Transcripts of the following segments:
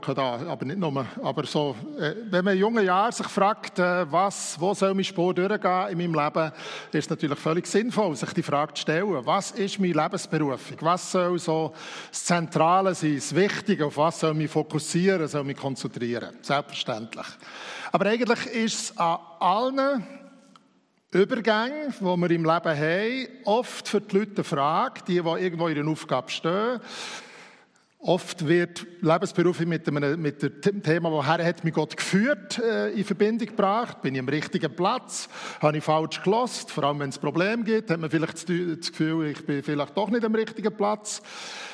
da, aber nicht nur. Aber so, wenn man in jungen Jahren sich fragt, wo soll meine Spur durchgehen in meinem Leben, ist es natürlich völlig sinnvoll, sich die Frage zu stellen, was ist meine Lebensberufung? Was soll so das Zentrale sein, das Wichtige, auf was soll ich mich fokussieren, soll ich mich konzentrieren? Selbstverständlich. Aber eigentlich ist es an allen Übergänge, die wir im Leben haben, oft für die Leute eine Frage, die irgendwo in einer Aufgabe stehen. Oft wird Lebensberufung mit dem Thema, woher hat mich Gott geführt, in Verbindung gebracht. Bin ich am richtigen Platz? Habe ich falsch gehört? Vor allem, wenn es Probleme gibt, hat man vielleicht das Gefühl, ich bin vielleicht doch nicht am richtigen Platz.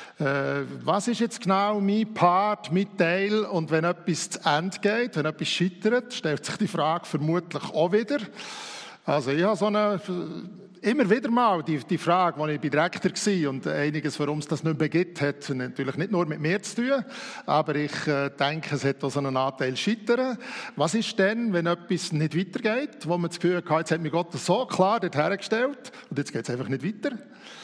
Was ist jetzt genau mein Part, mein Teil? Und wenn etwas zu Ende geht, wenn etwas scheitert, stellt sich die Frage vermutlich auch wieder. Also ich habe immer wieder mal die Frage, als ich bei Direktor war und einiges, warum es das nicht mehr gibt, hat natürlich nicht nur mit mir zu tun, aber ich denke, es hat auch so einen Anteil Scheitern. Was ist denn, wenn etwas nicht weitergeht, wo man das Gefühl hat, jetzt hat mich Gott so klar dort hergestellt und jetzt geht es einfach nicht weiter?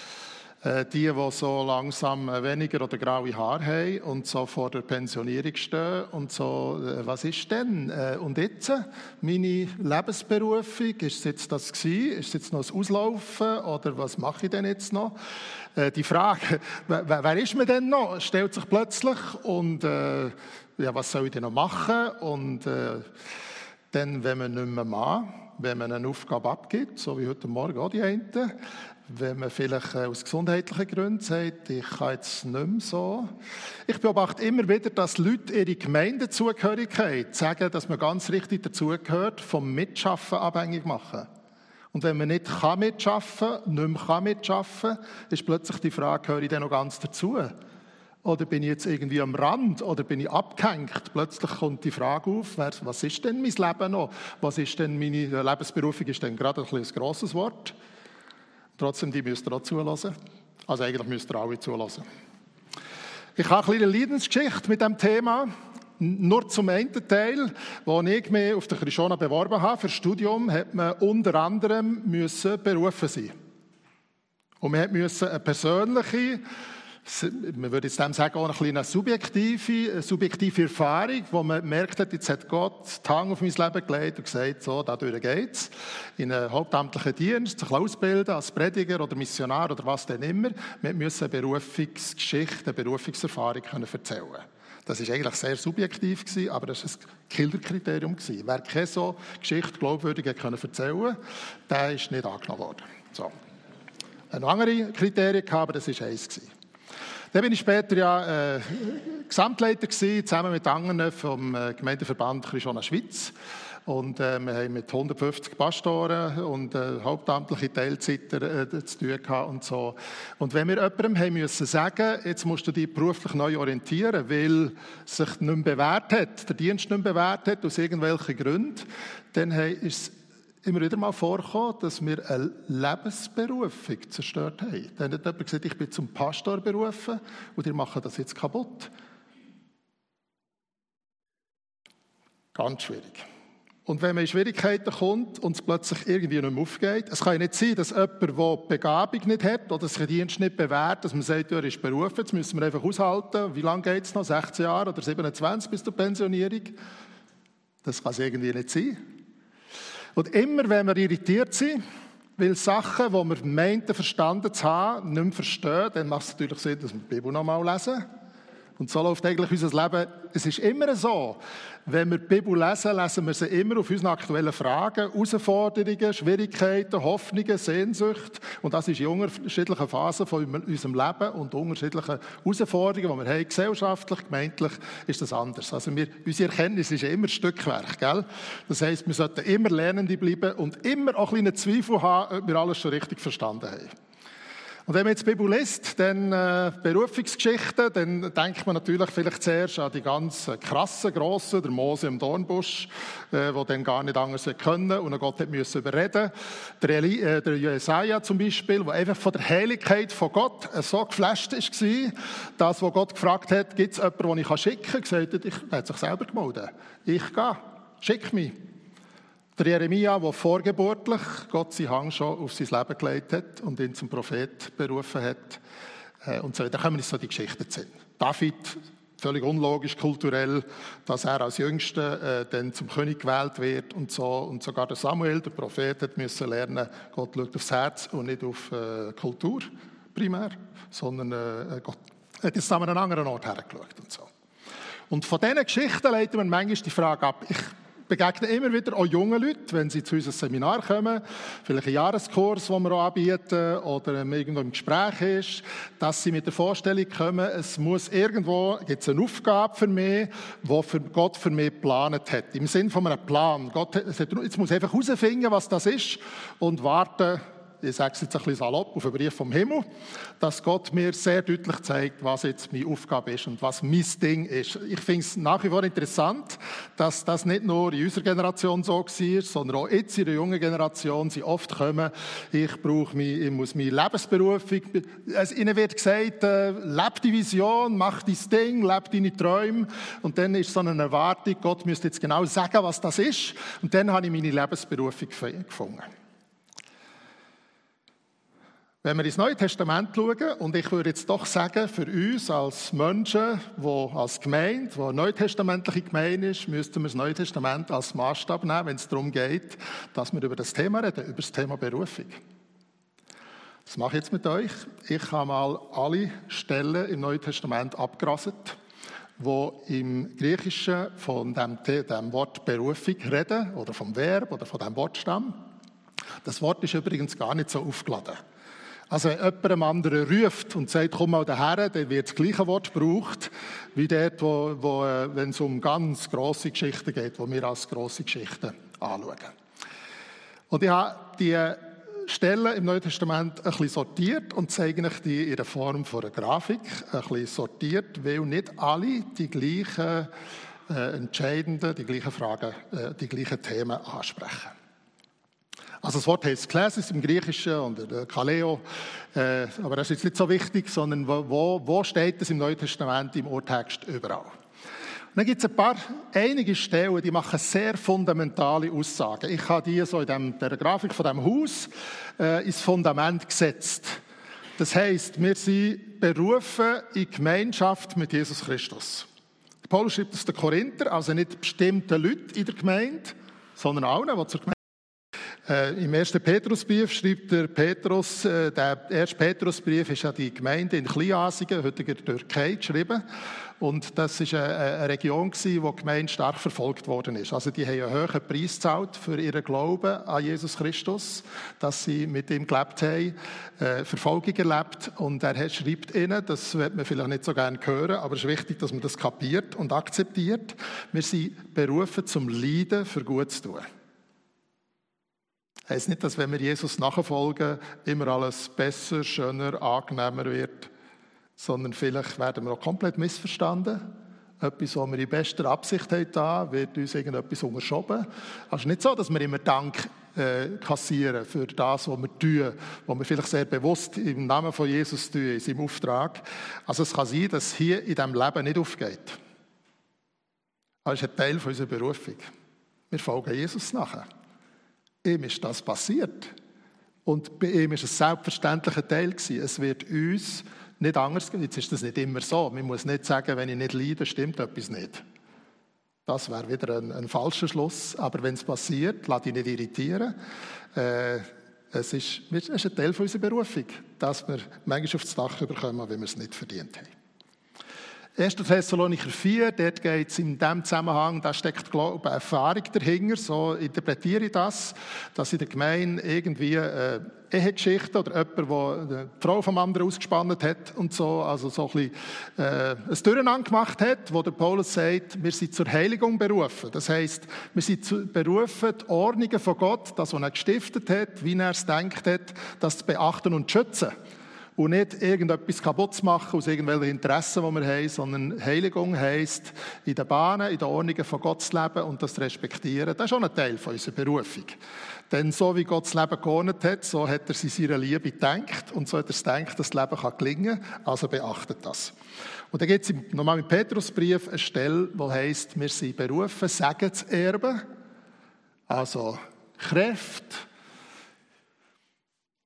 Die so langsam weniger oder graue Haare haben und so vor der Pensionierung stehen und so, was ist denn? Und jetzt, meine Lebensberufung, ist es jetzt das gewesen? Ist es jetzt noch das Auslaufen oder was mache ich denn jetzt noch? Die Frage, wer ist man denn noch, stellt sich plötzlich und was soll ich denn noch machen? Und dann, wenn man nicht mehr mag, wenn man eine Aufgabe abgibt, so wie heute Morgen auch die einen, wenn man vielleicht aus gesundheitlichen Gründen sagt, ich kann jetzt nicht mehr so. Ich beobachte immer wieder, dass Leute ihre Gemeindezugehörigkeit sagen, dass man ganz richtig dazugehört, vom Mitschaffen abhängig machen. Und wenn man nicht mitschaffen, nicht mehr mitschaffen, ist plötzlich die Frage, gehöre ich denn noch ganz dazu? Oder bin ich jetzt irgendwie am Rand oder bin ich abgehängt? Plötzlich kommt die Frage auf, was ist denn mein Leben noch? Was ist denn meine Lebensberufung? Ist denn gerade ein grosses Wort? Trotzdem, die müsst ihr auch zulassen. Also eigentlich müsst ihr alle zulassen. Ich habe eine kleine Leidensgeschichte mit diesem Thema. Nur zum einen Teil, wo ich mich auf der Krishona beworben habe. Für das Studium hat man unter anderem berufen sein. Und man musste eine persönliche, man würde jetzt dem sagen, auch eine kleine subjektive Erfahrung, wo man gemerkt hat, jetzt hat Gott die Hand auf mein Leben gelegt und gesagt, so, dadurch geht's. In einem hauptamtlichen Dienst, sich ausbilden als Prediger oder Missionar oder was denn immer. Wir müssen eine Berufungsgeschichte, eine Berufungserfahrung erzählen. Das war eigentlich sehr subjektiv, aber das war ein Killerkriterium. Wer keine so Geschichte glaubwürdig erzählen konnte, der ist nicht angenommen worden. So. Noch andere Kriterien, aber das war eins. Dann bin ich später Gesamtleiter gewesen, zusammen mit anderen vom Gemeindeverband Krishona Schweiz. Und wir haben mit 150 Pastoren und hauptamtliche Teilzeiter zu tun gehabt und so. Und wenn wir jemandem haben müssen sagen, jetzt musst du dich beruflich neu orientieren, weil sich nicht mehr bewährt hat, der Dienst nicht mehr bewährt hat, aus irgendwelchen Gründen, dann ist es immer wieder mal vorgekommen, dass wir eine Lebensberufung zerstört haben. Dann hat jemand gesagt, ich bin zum Pastor berufen und ihr macht das jetzt kaputt. Ganz schwierig. Und wenn man in Schwierigkeiten kommt und es plötzlich irgendwie nicht mehr aufgeht, es kann ja nicht sein, dass jemand, der die Begabung nicht hat oder sich den Dienst nicht bewährt, dass man sagt, er ist berufen, jetzt müssen wir einfach aushalten. Wie lange geht es noch? 16 Jahre oder 27 bis zur Pensionierung? Das kann es irgendwie nicht sein. Und immer, wenn wir irritiert sind, weil Sachen, die wir meinten, verstanden zu haben, nicht mehr verstehen, dann macht es natürlich Sinn, dass wir die Bibel noch mal lesen. Und so läuft eigentlich unser Leben. Es ist immer so, wenn wir die Bibel lesen, lesen wir sie immer auf unsere aktuellen Fragen, Herausforderungen, Schwierigkeiten, Hoffnungen, Sehnsucht. Und das ist in unterschiedlichen Phasen von unserem Leben und unterschiedlichen Herausforderungen, die wir haben, gesellschaftlich, gemeindlich, ist das anders. Also unsere Erkenntnis ist ja immer Stückwerk, gell? Das heisst, wir sollten immer Lernende bleiben und immer auch ein bisschen Zweifel haben, ob wir alles schon richtig verstanden haben. Und wenn man jetzt die Bibel liest, dann Berufungsgeschichten, dann denkt man natürlich vielleicht zuerst an die ganz krassen, grossen, der Mose im Dornbusch, der dann gar nicht anders können und Gott musste überreden. Der Jesaja zum Beispiel, der einfach von der Heiligkeit von Gott so geflasht war, dass, wo Gott gefragt hat, gibt es jemanden, den ich schicken kann, gesagt hat, er hat sich selber gemeldet. Ich gehe, schick mich. Der Jeremia, der vorgeburtlich Gott seinen Hang schon auf sein Leben gelegt hat und ihn zum Prophet berufen hat. Und so, da kommen uns so die Geschichten zu. David, völlig unlogisch kulturell, dass er als Jüngster dann zum König gewählt wird und so. Und sogar der Samuel, der Prophet, hat müssen lernen, Gott schaut aufs Herz und nicht auf Kultur primär, sondern Gott hat jetzt an einen anderen Ort hergeschaut und so. Und von diesen Geschichten leiten wir manchmal die Frage ab. Ich begegne immer wieder auch jungen Leuten, wenn sie zu unserem Seminar kommen, vielleicht einen Jahreskurs, den wir auch anbieten, oder irgendwo im Gespräch ist, dass sie mit der Vorstellung kommen, es muss irgendwo, gibt es eine Aufgabe für mich, die Gott für mich geplant hat. Im Sinne von einem Plan. Gott hat, jetzt muss ich einfach herausfinden, was das ist und warten, ich sage es jetzt ein bisschen salopp, auf einen Brief vom Himmel, dass Gott mir sehr deutlich zeigt, was jetzt meine Aufgabe ist und was mein Ding ist. Ich finde es nach wie vor interessant, dass das nicht nur in unserer Generation so war, sondern auch jetzt in der jungen Generation sie oft kommen, ich muss meine Lebensberufung, ihnen wird gesagt, lebe die Vision, mach dein Ding, lebe deine Träume und dann ist so eine Erwartung, Gott müsste jetzt genau sagen, was das ist und dann habe ich meine Lebensberufung gefunden. Wenn wir ins Neue Testament schauen, und ich würde jetzt doch sagen, für uns als Menschen, als Gemeinde, die eine neutestamentliche Gemeinde ist, müssten wir das Neue Testament als Maßstab nehmen, wenn es darum geht, dass wir über das Thema reden, über das Thema Berufung. Das mache ich jetzt mit euch. Ich habe mal alle Stellen im Neuen Testament abgerasselt, wo im Griechischen von dem Wort Berufung reden, oder vom Verb, oder von dem Wortstamm. Das Wort ist übrigens gar nicht so aufgeladen. Also wenn jemand einem anderen ruft und sagt, komm mal daher, dann wird das gleiche Wort gebraucht, wie dort, wenn es um ganz grosse Geschichten geht, die wir als grosse Geschichten anschauen. Und ich habe die Stellen im Neuen Testament ein bisschen sortiert und zeige euch die in der Form von einer Grafik, ein bisschen sortiert, weil nicht alle die gleichen entscheidenden, die gleichen Fragen, die gleichen Themen ansprechen. Also das Wort heißt Klesis im Griechischen und Kaleo, aber das ist jetzt nicht so wichtig, sondern wo steht es im Neuen Testament, im Urtext, überall. Und dann gibt es einige Stellen, die machen sehr fundamentale Aussagen. Ich habe die so in der Grafik von diesem Haus ins Fundament gesetzt. Das heisst, wir sind berufen in Gemeinschaft mit Jesus Christus. Paulus schreibt es den Korinther, also nicht bestimmten Leuten in der Gemeinde, sondern allen, die zur Gemeinde im 1. Petrusbrief schreibt der Petrus, der 1. Petrusbrief ist an die Gemeinde in Kleinasien, heutiger Türkei, geschrieben. Und das war eine Region, wo die Gemeinde stark verfolgt worden ist. Also die haben einen hohen Preis gezahlt für ihren Glauben an Jesus Christus, dass sie mit ihm gelebt haben, Verfolgung erlebt. Und er schreibt ihnen, das wird man vielleicht nicht so gerne hören, aber es ist wichtig, dass man das kapiert und akzeptiert. Wir sind berufen zum Leiden für gut zu tun. Heißt nicht, dass wenn wir Jesus nachfolgen, immer alles besser, schöner, angenehmer wird, sondern vielleicht werden wir auch komplett missverstanden. Etwas, was wir in bester Absicht haben, wird uns irgendetwas unterschoben. Also nicht so, dass wir immer Dank kassieren für das, was wir tun, was wir vielleicht sehr bewusst im Namen von Jesus tun, in seinem Auftrag. Also es kann sein, dass hier in diesem Leben nicht aufgeht. Das ist ein Teil unserer Berufung. Wir folgen Jesus nachher. Ihm ist das passiert. Und bei ihm war es ein selbstverständlicher Teil gewesen. Es wird uns nicht anders gehen. Jetzt ist das nicht immer so. Man muss nicht sagen, wenn ich nicht leide, stimmt etwas nicht. Das wäre wieder ein falscher Schluss. Aber wenn es passiert, lass dich nicht irritieren. Es ist ein Teil unserer Berufung, dass wir manchmal aufs Dach bekommen, wenn wir es nicht verdient haben. 1. Thessalonicher 4, dort geht es in diesem Zusammenhang, da steckt, glaube ich, eine Erfahrung dahinter, so interpretiere ich das, dass in der Gemeinde irgendwie eine Ehegeschichte oder jemand, der die Frau vom anderen ausgespannt hat und so, also so ein bisschen ein Durcheinander gemacht hat, wo der Paulus sagt, wir sind zur Heiligung berufen. Das heisst, wir sind berufen, die Ordnungen von Gott, das, was er gestiftet hat, wie er es gedacht hat, das zu beachten und zu schützen. Und nicht irgendetwas kaputt zu machen aus irgendwelchen Interessen, die wir haben, sondern Heiligung heisst, in den Bahnen, in den Ordnungen von Gott zu leben und das zu respektieren. Das ist auch ein Teil von unserer Berufung. Denn so wie Gott das Leben geordnet hat, so hat er es in seiner Liebe gedacht und so hat er es gedacht, dass das Leben gelingen kann. Also beachtet das. Und dann gibt es nochmal im Petrusbrief eine Stelle, die heisst, wir sind berufen, Segen zu erben, also Kräfte,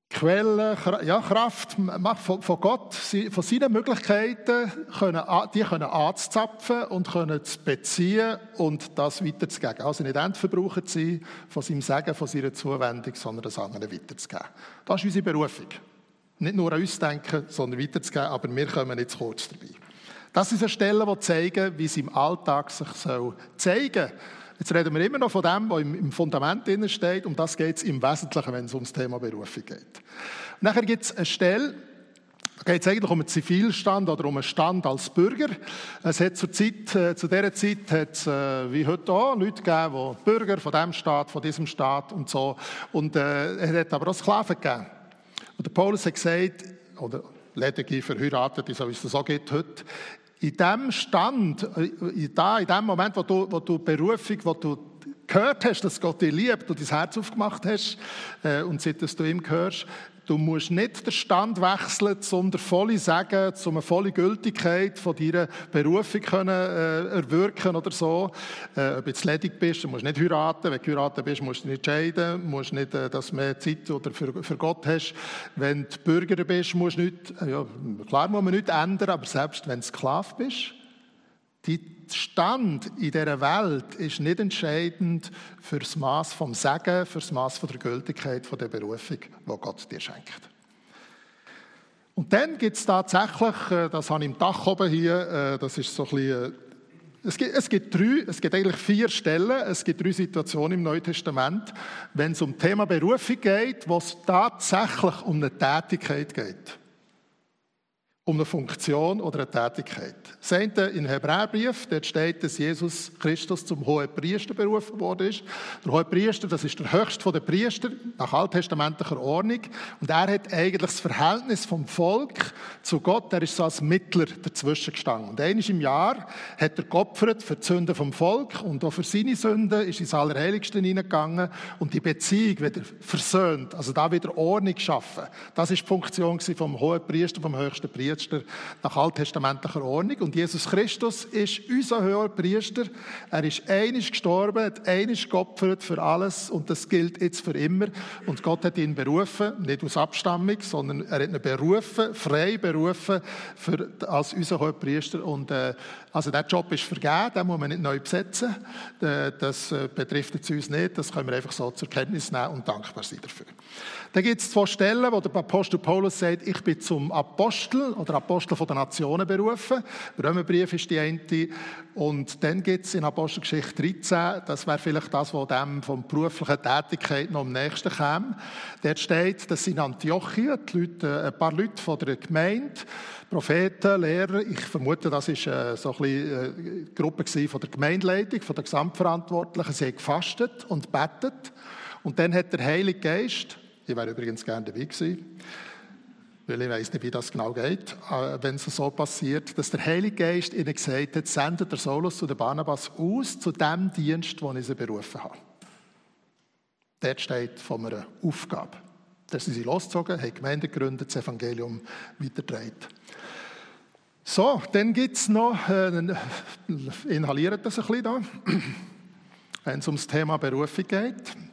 Quelle, Kraft von Gott, von seinen Möglichkeiten, die können anzuzapfen und können zu beziehen und das weiterzugeben. Also nicht Endverbraucher zu sein von seinem Segen, von seiner Zuwendung, sondern das anderen weiterzugeben. Das ist unsere Berufung. Nicht nur an uns denken, sondern weiterzugeben, aber wir kommen nicht zu kurz dabei. Das sind Stellen, die zeigen, wie es im Alltag sich zeigen soll. Jetzt reden wir immer noch von dem, was im Fundament drin steht. Um das geht es im Wesentlichen, wenn es um das Thema Berufung geht. Und nachher gibt es eine Stelle, da geht es eigentlich um einen Zivilstand oder um einen Stand als Bürger. Es hat zu dieser Zeit hat es, wie heute auch, Leute gegeben, die Bürger von diesem Staat, von diesem Staat und so. Und es hat aber auch Sklaven gegeben. Und der Paulus hat gesagt, oder lediglich Verheiratete, so wie es das auch geht heute, in diesem Stand, in dem Moment, wo du Berufung, wo du gehört hast, dass Gott dich liebt und dein Herz aufgemacht hast und seit du ihm gehörst, du musst nicht den Stand wechseln, um der volle Segen, um eine volle Gültigkeit von deiner Berufung erwirken oder so. Ob du jetzt ledig bist, du musst nicht heiraten. Wenn du geheiratet bist, musst du nicht scheiden, musst nicht, dass du mehr Zeit oder für Gott hast. Wenn du Bürger bist, musst du nicht, ja, klar muss man nichts ändern, aber selbst wenn du Sklave bist, dein Stand in dieser Welt ist nicht entscheidend für das Maß vom Segen, für das Maß der Gültigkeit von der Berufung, die Gott dir schenkt. Und dann gibt es tatsächlich, das habe ich im Dach oben hier, das ist so ein bisschen, es gibt eigentlich 4 Stellen, es gibt 3 Situationen im Neuen Testament, wenn es um das Thema Berufung geht, wo es tatsächlich um eine Tätigkeit geht. Um eine Funktion oder eine Tätigkeit. Das eine im Hebräerbrief, dort steht, dass Jesus Christus zum Hohepriester berufen worden ist. Der Hohepriester, das ist der höchste der Priester nach alttestamentlicher Ordnung. Und er hat eigentlich das Verhältnis vom Volk zu Gott, er ist so als Mittler dazwischen gestanden. Und einmal im Jahr hat er geopfert für die Sünden vom Volk und auch für seine Sünden ist ins Allerheiligste hineingegangen und die Beziehung wieder versöhnt, also da wieder Ordnung geschaffen. Das ist die Funktion vom Hohepriester, vom höchsten Priester nach alttestamentlicher Ordnung. Und Jesus Christus ist unser hoher Priester. Er ist einmal gestorben, hat einmal geopfert für alles und das gilt jetzt für immer. Und Gott hat ihn berufen, nicht aus Abstammung, sondern er hat ihn berufen, frei berufen als unser hoher Priester. Und also der Job ist vergeben, den muss man nicht neu besetzen. Das betrifft jetzt uns nicht, das können wir einfach so zur Kenntnis nehmen und dankbar sein dafür. Dann gibt es 2 Stellen, wo der Apostel Paulus sagt, ich bin zum Apostel oder Apostel der Nationen berufen. Der Römerbrief ist die eine. Und dann gibt es in Apostelgeschichte 13, das wäre vielleicht das, was dem von beruflichen Tätigkeit noch am nächsten käme. Dort steht, dass in Antiochia ein paar Leute von der Gemeinde, Propheten, Lehrer, ich vermute, das war so ein bisschen eine Gruppe von der Gemeindeleitung, von der Gesamtverantwortlichen, sie haben gefastet und betet. Und dann hat der Heilige Geist, ich wäre übrigens gerne dabei gewesen, weil ich weiss nicht, wie das genau geht, wenn es so passiert, dass der Heilige Geist ihnen gesagt hat, sendet der Saulus und der Barnabas aus zu dem Dienst, den ich sie berufen habe. Dort steht von einer Aufgabe. Da sind sie losgezogen, haben Gemeinde gegründet, das Evangelium weitergetragen. So, dann gibt es noch, inhaliert das ein bisschen da, wenn es um das Thema Berufung geht.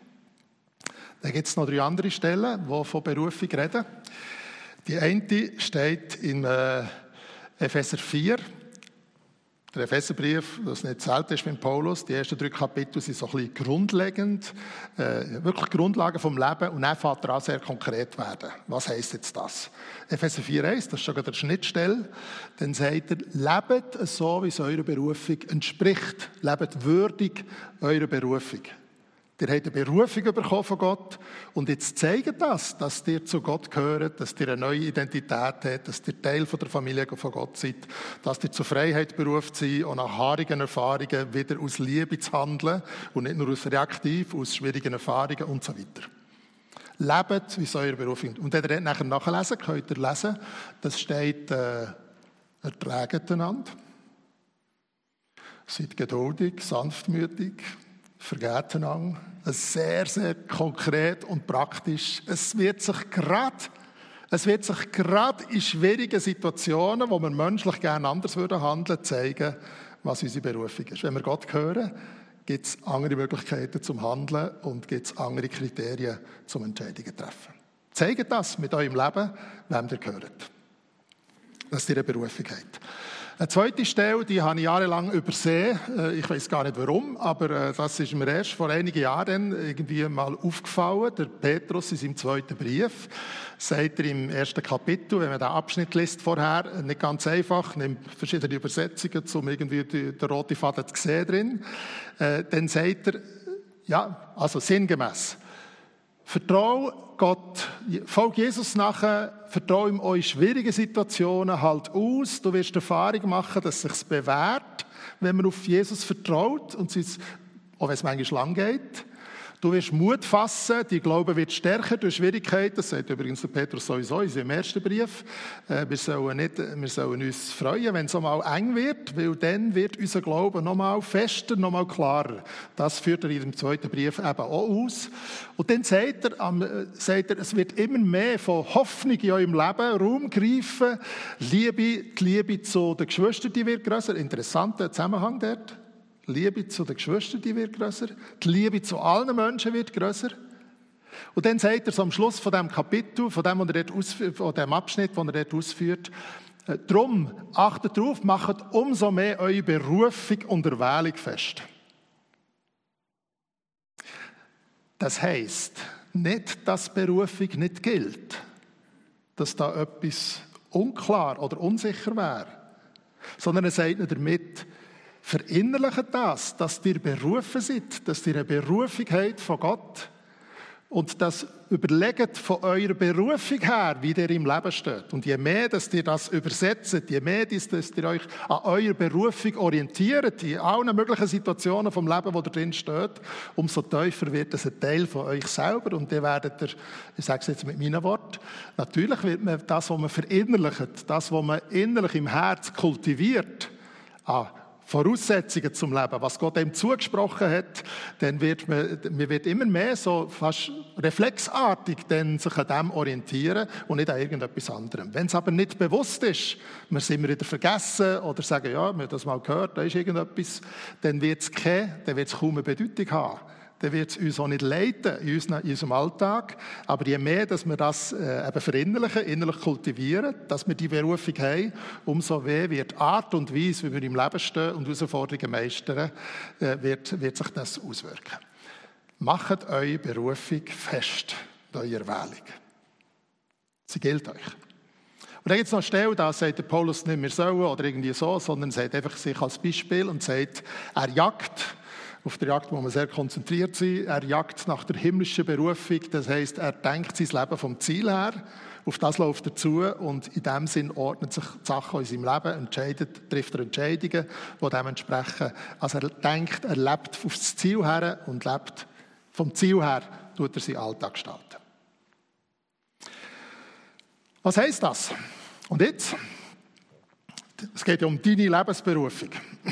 Dann gibt es noch 3 andere Stellen, die von Berufung reden. Die eine steht in Epheser 4. Der Epheserbrief, das nicht selten ist mit Paulus, die ersten 3 Kapitel sind so ein bisschen grundlegend, wirklich Grundlagen vom Leben und dann fängt er an sehr konkret werden. Was heisst jetzt das? Epheser 4,1, das ist schon eine Schnittstelle, dann sagt er, lebt so, wie es eurer Berufung entspricht. Lebt würdig eurer Berufung. Ihr habt eine Berufung bekommen von Gott und jetzt zeigt das, dass ihr zu Gott gehört, dass ihr eine neue Identität habt, dass ihr Teil von der Familie von Gott seid, dass ihr zur Freiheit berufen seid und nach haarigen Erfahrungen wieder aus Liebe zu handeln und nicht nur aus reaktiv, aus schwierigen Erfahrungen und so weiter. Lebt, wie es eure Berufung. Und wenn ihr nachher nachlesen könnt ihr lesen, das steht, erträgt einander, seid geduldig, sanftmütig, vergebt einander. Sehr, sehr konkret und praktisch. Es wird sich gerade in schwierigen Situationen, wo wir menschlich gerne anders handeln würden, zeigen, was unsere Berufung ist. Wenn wir Gott hören, gibt es andere Möglichkeiten zum Handeln und gibt es andere Kriterien zum Entscheidungen treffen. Zeigt das mit eurem Leben, wem ihr gehört. Dass ihr eine Berufung habt. Eine zweite Stelle, die habe ich jahrelang übersehen. Ich weiß gar nicht warum, aber das ist mir erst vor einigen Jahren irgendwie mal aufgefallen. Der Petrus in seinem zweiten Brief sagt er im ersten Kapitel, wenn man den Abschnitt liest vorher, nicht ganz einfach, nimmt verschiedene Übersetzungen, um irgendwie den roten Faden zu sehen drin. Dann sagt er, ja, also sinngemäß, vertraue Gott, folge Jesus nachher, vertraue ihm in schwierigen Situationen, halt aus. Du wirst Erfahrung machen, dass es sich bewährt, wenn man auf Jesus vertraut, und auch wenn es manchmal lang geht. Du wirst Mut fassen, dein Glaube wird stärker durch Schwierigkeiten. Das sagt übrigens der Petrus sowieso in seinem ersten Brief. Wir sollen uns freuen, wenn es mal eng wird, weil dann wird unser Glaube noch mal fester, noch mal klarer. Das führt er in dem zweiten Brief eben auch aus. Und dann sagt er, es wird immer mehr von Hoffnung in eurem Leben Raum greifen. Die Liebe zu den Geschwistern, die wird grösser. Interessanter Zusammenhang dort. Die Liebe zu den Geschwistern, die wird grösser. Die Liebe zu allen Menschen wird grösser. Und dann sagt er so am Schluss von diesem Kapitel, von dem Abschnitt, den er dort ausführt, drum, achtet darauf, macht umso mehr eure Berufung und Erwählung fest. Das heisst, nicht, dass Berufung nicht gilt, dass da etwas unklar oder unsicher wäre, sondern er sagt nicht damit, verinnerlicht das, dass ihr berufen seid, dass ihr eine Berufung habt von Gott und das überlegt von eurer Berufung her, wie ihr im Leben steht. Und je mehr, dass ihr das übersetzt, je mehr, dass ihr euch an eurer Berufung orientiert, in allen möglichen Situationen vom Leben, wo ihr drin steht, umso tiefer wird es ein Teil von euch selber. Und dann werdet ihr, ich sage es jetzt mit meinen Worten, natürlich wird man das, was man verinnerlicht, das, was man innerlich im Herz kultiviert, Voraussetzungen zum Leben, was Gott ihm zugesprochen hat, dann wird man wird immer mehr so fast reflexartig dann sich an dem orientieren und nicht an irgendetwas anderem. Wenn es aber nicht bewusst ist, wir sind immer wieder vergessen oder sagen, ja, wir haben das mal gehört, da ist irgendetwas, dann wird es kaum eine Bedeutung haben. Dann wird es uns auch nicht leiten in unserem Alltag. Aber je mehr, dass wir das eben verinnerlichen, innerlich kultivieren, dass wir die Berufung haben, umso mehr wird die Art und Weise, wie wir im Leben stehen und Herausforderungen meistern, wird sich das auswirken. Macht eure Berufung fest, eure Erwählung. Sie gilt euch. Und dann gibt es noch eine Stelle, da sagt der Paulus nicht mehr sollen oder irgendwie so, sondern sagt einfach sich als Beispiel und sagt, er jagt auf der Jagd, wo wir sehr konzentriert sind. Er jagt nach der himmlischen Berufung. Das heisst, er denkt sein Leben vom Ziel her. Auf das läuft er zu und in dem Sinn ordnet sich die Sachen in seinem Leben, trifft er Entscheidungen, die dem entsprechen. Also er denkt, er lebt auf das Ziel her und lebt vom Ziel her, tut er seinen Alltag gestalten. Was heisst das? Und jetzt? Es geht ja um deine Lebensberufung.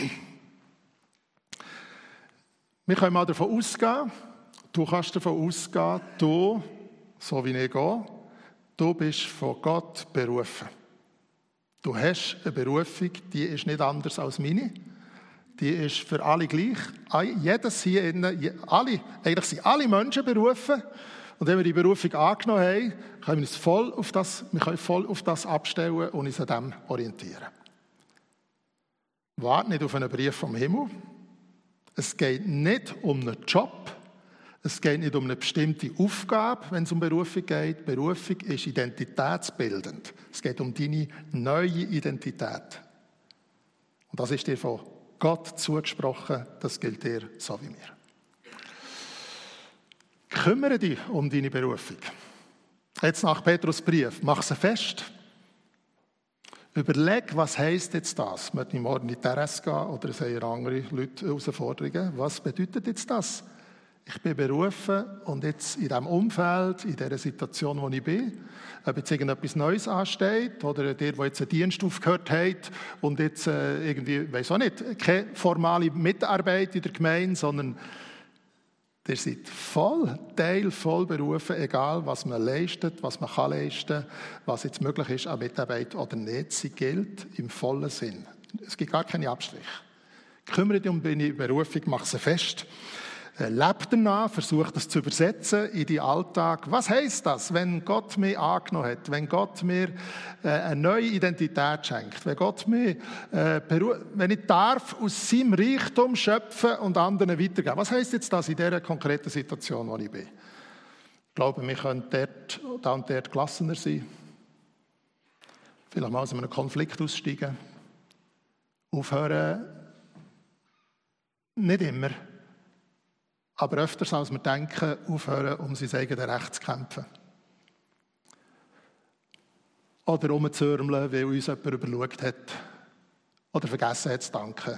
Wir können mal davon ausgehen, du kannst davon ausgehen, du, so wie ich gehe, du bist von Gott berufen. Du hast eine Berufung, die ist nicht anders als meine. Die ist für alle gleich. Jedes hier innen, eigentlich sind alle Menschen berufen. Und wenn wir die Berufung angenommen haben, können wir voll auf das abstellen und uns an dem orientieren. Wart nicht auf einen Brief vom Himmel. Es geht nicht um einen Job, es geht nicht um eine bestimmte Aufgabe, wenn es um Berufung geht. Berufung ist identitätsbildend. Es geht um deine neue Identität. Und das ist dir von Gott zugesprochen, das gilt dir so wie mir. Kümmere dich um deine Berufung. Jetzt nach Petrus Brief, mach sie fest. Überleg, was heisst jetzt das? Wir müssen morgen in die Terrasse gehen oder es haben andere Leute Herausforderungen. Was bedeutet jetzt das? Ich bin berufen und jetzt in diesem Umfeld, in dieser Situation, wo ich bin, ob jetzt irgendetwas Neues ansteht oder der jetzt einen Dienst aufgehört hat und jetzt irgendwie, weiss auch nicht, keine formale Mitarbeit in der Gemeinde, sondern ihr seid voll berufen, egal was man leistet, was man kann leisten, was jetzt möglich ist an Mitarbeit oder nicht. Sie gilt im vollen Sinn. Es gibt gar keine Abstriche. Kümmere dich um deine Berufung, mach sie fest. Lebe danach, versuche das zu übersetzen in den Alltag. Was heisst das, wenn Gott mich angenommen hat, wenn Gott mir eine neue Identität schenkt, wenn Gott mir, wenn ich darf aus seinem Reichtum schöpfen und anderen weitergeben? Was heisst jetzt das in dieser konkreten Situation, wo ich bin? Ich glaube, wir können dort und dort gelassener sein. Vielleicht mal aus einem Konflikt aussteigen. Aufhören, nicht immer, aber öfters als wir denken, aufhören, um sein eigenes Recht zu kämpfen. Oder rumzürmeln, weil uns jemand überschaut hat. Oder vergessen hat zu danken.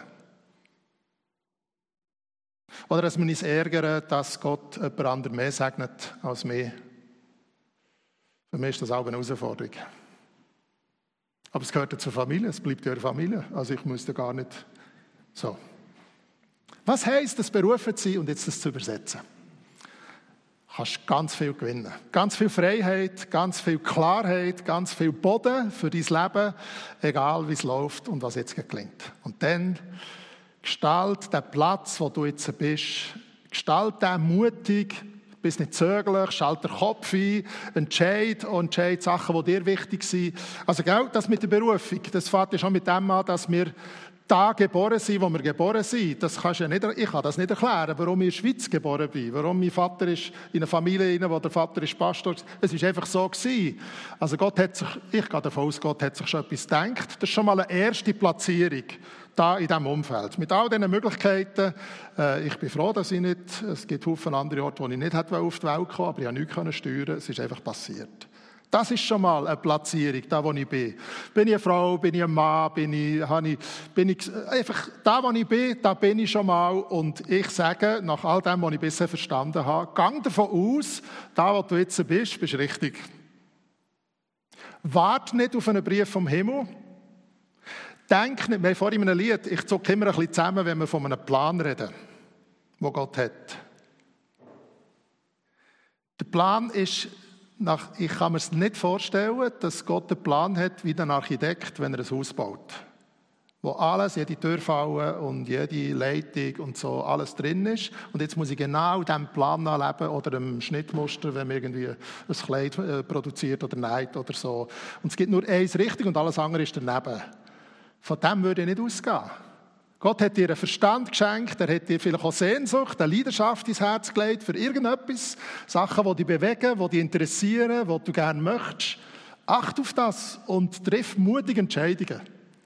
Oder dass wir uns ärgern, dass Gott jemand anderen mehr segnet als mich. Für mich ist das auch eine Herausforderung. Aber es gehört ja zur Familie, es bleibt ja eine Familie. Also ich muss da gar nicht so. Was heisst es, berufen zu sein und jetzt das zu übersetzen? Du kannst ganz viel gewinnen. Ganz viel Freiheit, ganz viel Klarheit, ganz viel Boden für dein Leben, egal wie es läuft und was jetzt gelingt. Und dann gestalt den Platz, wo du jetzt bist, gestalt den mutig, bist nicht zögerlich, schalt den Kopf ein, entscheid Sachen, die dir wichtig sind. Also genau das mit der Berufung, das fängt ja schon mit dem an, dass wir da geboren sind, wo wir geboren sind. Das kannst ja nicht, ich kann das nicht erklären, warum ich in der Schweiz geboren bin, warum mein Vater ist in einer Familie, wo der Vater ist Pastor. Es ist einfach so gewesen. Also Gott hat sich, ich gehe davon aus, Gott hat sich schon etwas gedacht. Das ist schon mal eine erste Platzierung da in diesem Umfeld. Mit all diesen Möglichkeiten, ich bin froh, dass ich nicht, es gibt viele andere Orte, wo ich nicht auf die Welt kommen, aber ich konnte nichts steuern, es ist einfach passiert. Das ist schon mal eine Platzierung, da wo ich bin. Bin ich eine Frau, bin ich ein Mann, bin ich einfach da wo ich bin, da bin ich schon mal. Und ich sage, nach all dem, was ich bisher verstanden habe, gang davon aus, da wo du jetzt bist richtig. Warte nicht auf einen Brief vom Himmel. Denk nicht, wir haben vorhin in einem Lied, ich zucke immer ein bisschen zusammen, wenn wir von einem Plan reden, den Gott hat. Der Plan ist, ich kann mir es nicht vorstellen, dass Gott einen Plan hat wie ein Architekt, wenn er ein Haus baut. Wo alles, jede Türfalle und jede Leitung und so alles drin ist. Und jetzt muss ich genau diesem Plan nachleben oder dem Schnittmuster, wenn man irgendwie ein Kleid produziert oder näht oder so. Und es gibt nur eins richtig und alles andere ist daneben. Von dem würde ich nicht ausgehen. Gott hat dir einen Verstand geschenkt, er hat dir vielleicht auch Sehnsucht, eine Leidenschaft ins Herz gelegt für irgendetwas. Sachen, die dich bewegen, die dich interessieren, die du gerne möchtest. Acht auf das und triff mutige Entscheidungen.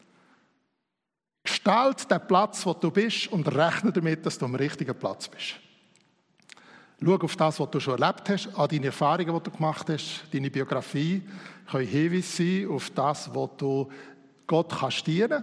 Gestalt den Platz, wo du bist und rechne damit, dass du am richtigen Platz bist. Schau auf das, was du schon erlebt hast, an deine Erfahrungen, die du gemacht hast, deine Biografie, können Hinweise sein auf das, was du Gott kannst dienen.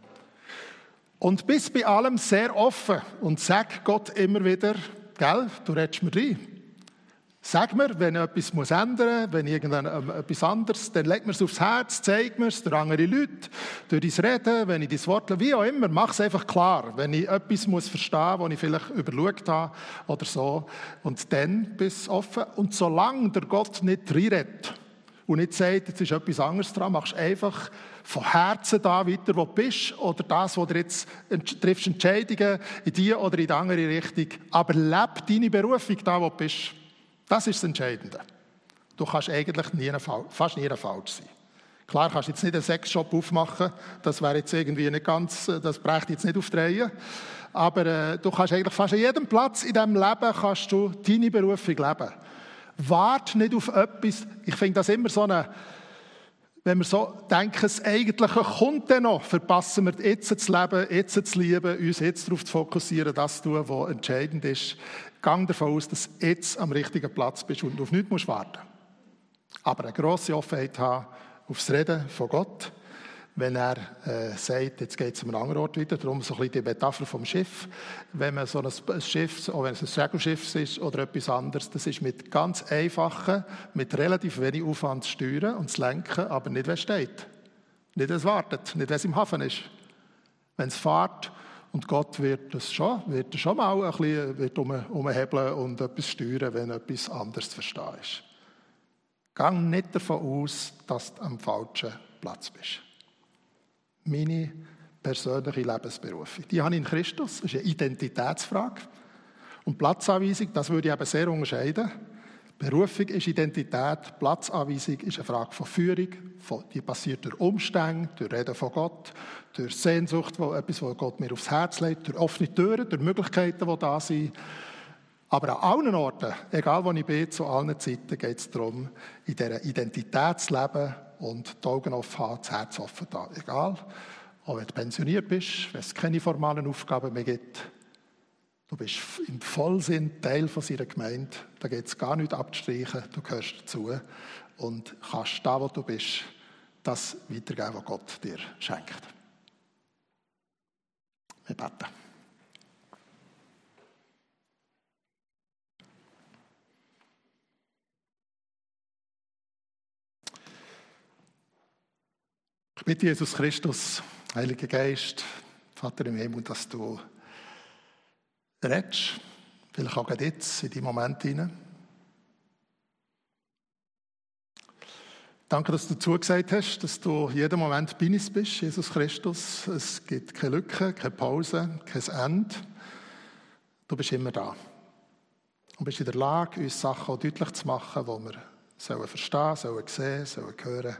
Und bist bei allem sehr offen und sag Gott immer wieder, gell, du redest mir rein. Sag mir, wenn ich etwas ändern muss, wenn ich etwas anderes, dann leg mir es aufs Herz, zeig mir es durch andere Leute, durch dein Reden, wenn ich dein Wort, wie auch immer, mach es einfach klar. Wenn ich etwas verstehen muss, das ich vielleicht überschaut habe oder so. Und dann bist du offen. Und solange der Gott nicht reinredet und nicht sagt, jetzt ist etwas anderes dran, machst du einfach von Herzen da weiter, wo du bist, oder das, wo du jetzt triffst Entscheidungen in die oder in die andere Richtung. Aber lebe deine Berufung da, wo du bist. Das ist das Entscheidende. Du kannst eigentlich fast nie falsch sein. Klar kannst du jetzt nicht einen Sexshop aufmachen, das wäre jetzt irgendwie nicht ganz, das bräuchte jetzt nicht auf die Reihe. Aber du kannst eigentlich fast an jedem Platz in diesem Leben kannst du deine Berufung leben. Warte nicht auf etwas. Ich finde das immer so eine, wenn wir so denken, das Eigentliche kommt dann noch, verpassen wir jetzt das Leben, jetzt zu lieben, uns jetzt darauf zu fokussieren, das zu tun, was entscheidend ist. Gang davon aus, dass du jetzt am richtigen Platz bist und auf nichts warten musst. Aber eine grosse Offenheit haben aufs Reden von Gott, wenn er sagt, jetzt geht es an einen anderen Ort weiter, darum so ein bisschen die Metapher vom Schiff. Wenn man so ein Schiff, auch wenn es ein Segelschiff ist oder etwas anderes, das ist mit ganz einfachen, mit relativ wenig Aufwand zu steuern und zu lenken, aber nicht, wenn es steht. Nicht, wenn es wartet, nicht, wenn es im Hafen ist. Wenn es fährt, und Gott wird schon mal ein bisschen umhebeln und etwas steuern, wenn etwas anderes zu verstehen ist. Gang nicht davon aus, dass du am falschen Platz bist. Meine persönliche Lebensberufung. Die habe ich in Christus. Das ist eine Identitätsfrage. Und Platzanweisung, das würde ich eben sehr unterscheiden. Berufung ist Identität, Platzanweisung ist eine Frage von Führung, die passiert durch Umstände, durch Reden von Gott, durch Sehnsucht, etwas, was Gott mir aufs Herz legt, durch offene Türen, durch Möglichkeiten, die da sind. Aber an allen Orten, egal wo ich bin, zu allen Zeiten geht es darum, in dieser Identität zu leben und die Augen offen haben, das Herz offen da. Egal, auch wenn du pensioniert bist, wenn es keine formalen Aufgaben mehr gibt, du bist im Vollsinn Teil von seiner Gemeinde, da geht es gar nichts abzustreichen, du gehörst dazu und kannst da, wo du bist, das weitergeben, was Gott dir schenkt. Wir beten. Ich bitte Jesus Christus, Heiliger Geist, Vater im Himmel, dass du redest, vielleicht auch jetzt in diesen Moment hinein. Danke, dass du zugesagt hast, dass du jeden Moment bei uns bist, Jesus Christus. Es gibt keine Lücke, keine Pause, kein Ende. Du bist immer da. Und bist in der Lage, uns Sachen auch deutlich zu machen, die wir verstehen sollen, sehen sollen, hören.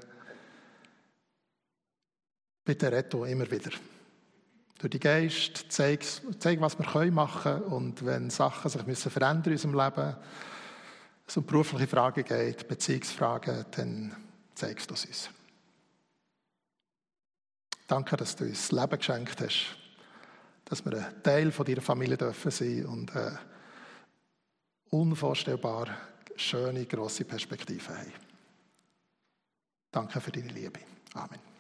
Bitte rette du immer wieder. Durch den Geist zeig, was wir machen können. Und wenn Sachen sich verändern in unserem Leben, es um berufliche Fragen geht, Beziehungsfragen, dann zeigst du es uns. Danke, dass du uns das Leben geschenkt hast, dass wir ein Teil von deiner Familie dürfen sein und eine unvorstellbar schöne, grosse Perspektive haben. Danke für deine Liebe. Amen.